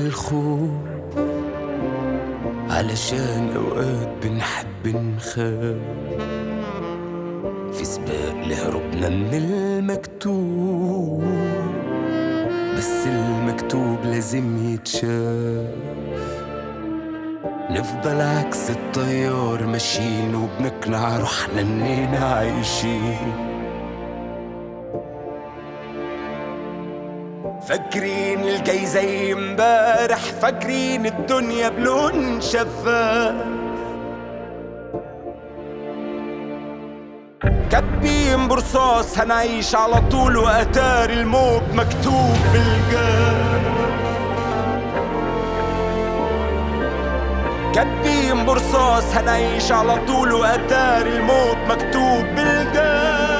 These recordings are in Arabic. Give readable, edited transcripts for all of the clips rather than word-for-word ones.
الخوف علشان أوقات بنحب نخاف في سباق لهربنا من المكتوب، بس المكتوب لازم يتشاف. نفضل عكس التيار ماشيين وبنقنع روحنا اننا عايشين، فاكرين الجاي زي امبارح، فاكرين الدنيا بلون شفاف، كاتبين برصاص هنعيش على طول وأتاري الموت مكتوب بالجاف. كاتبين برصاص هنعيش على طول وأتاري الموت مكتوب بالجاف.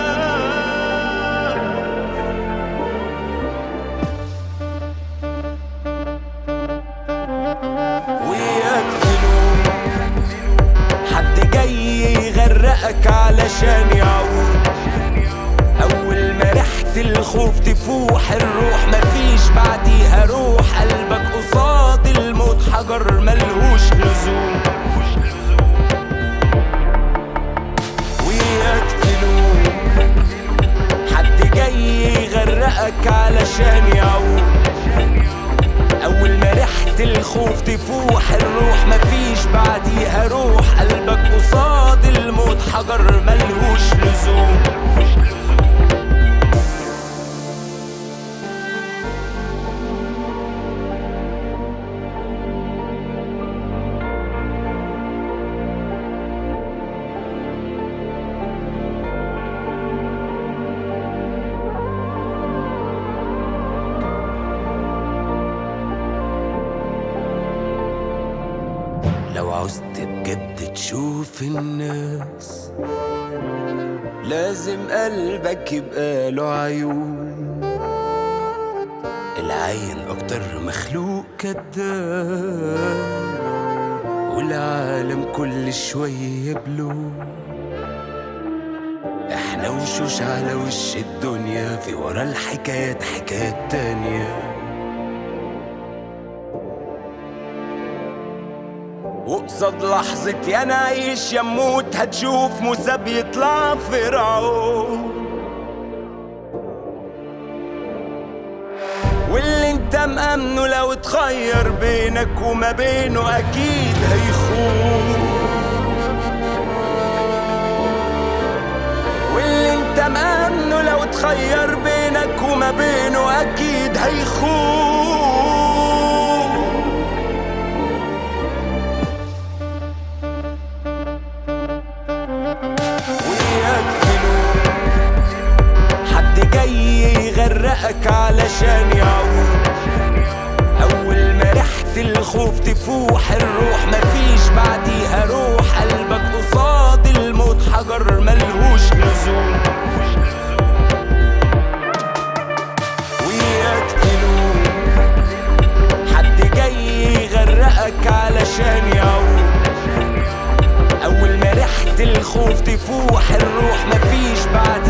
حد جاي يغرقك علشان يعود، أول ما ريحة الخوف تفوح الروح مفيش بعديها روح، قلبك قصاد الموت حجر ملهوش لزوم. وياك تلوم حد جاي يغرقك علشان يعود، أول ما ريحة الخوف تفوح الروح مفيش بعديها روح، قلبك قصاد الموت حجر ملهوش لزوم. لو عوزت بجد تشوف الناس لازم قلبك يبقى له عيون، العين اكتر مخلوق كداب، والعالم كل شوية بلون. احنا وشوش على وش الدنيا، في ورا الحكايات حكايات تانية، وقصاد لحظة يا نعيش يا نموت هتشوف موسى بيطلع فرعون. واللي انت مأمنه لو اتخير بينك وما بينه اكيد هيخون، واللي انت مأمنه لو اتخير بينك وما بينه اكيد هيخون. يغرقك علشان يعود، أول ما ريحة الخوف تفوح الروح مفيش بعديها روح، قلبك قصاد الموت حجر ملهوش لزوم. وياك تلوم حد جاي يغرقك علشان يعود، أول ما ريحة الخوف تفوح الروح مفيش بعديها